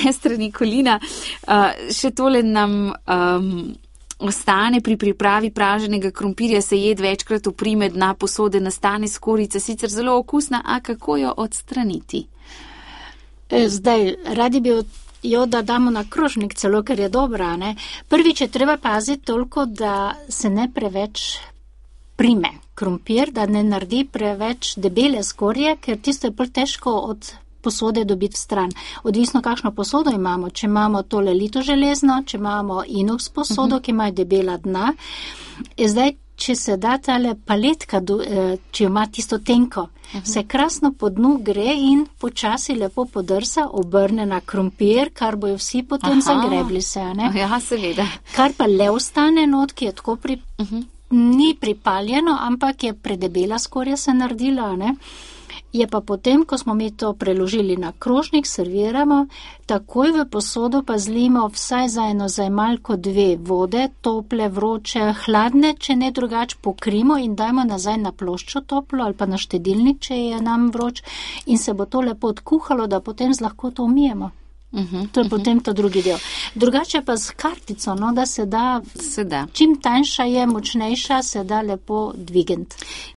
sestra Nikolina, še tole nam ostane pri pripravi praženega krompirja, se jed večkrat oprime dna posode, nastane skorica, sicer zelo okusna, a kako jo odstraniti? Zdaj, radi bi jo, da damo na krožnik celo, ker je dobra, ne? Prvič je treba paziti toliko, da se ne preveč prime krompir, da ne naredi preveč debele skorje, ker tisto je bolj težko od posode dobiti stran. Odvisno, kakšno posodo imamo. Če imamo tole litoželezno, če imamo inox posodo, ki ima debela dna. Zdaj, če se da tale paletka, če ima tisto tenko, se krasno po dnu gre in počasi lepo podrsa, obrne na krompir, kar bojo vsi potem zagrebli se, ne? Ja, seveda. Kar pa le ostane not, ki je tako ni pripaljeno, ampak je predebela skorja se naredila, ne? Je pa potem, ko smo mi to preložili na krožnik, serviramo, takoj v posodo pa zlijemo vsaj za eno zajmalko 2 vode, tople, vroče, hladne, če ne drugače pokrimo in dajmo nazaj na ploščo toplo ali pa na štedilnik, če je nam vroč in se bo to lepo odkuhalo, da potem z lahkoto umijemo. To je potem to drugi del. Drugače pa z kartico, no, da se da, čim tanjša je, močnejša, se da lepo dvigent.